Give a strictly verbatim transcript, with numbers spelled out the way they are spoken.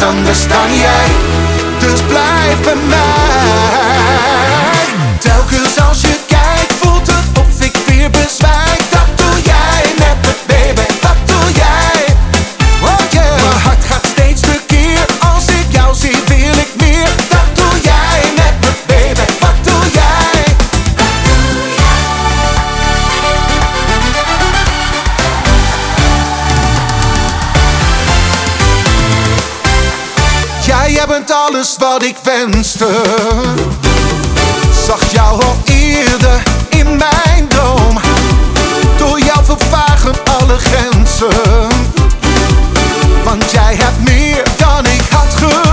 anders dan jij. Dus blijf bij mij. Telkens als je kijkt voelt het of ik weer bezwijk. Dat doe jij met me baby, dat doe jij. Oh yeah. Mijn hart gaat steeds tekeer. Als ik jou zie wil ik meer. Dat doe jij met me baby, wat doe jij? Ja, jij bent alles wat ik wenste. Zag jou al eerder in mijn droom. Door jou vervagen alle grenzen. Want jij hebt meer dan ik had gedacht.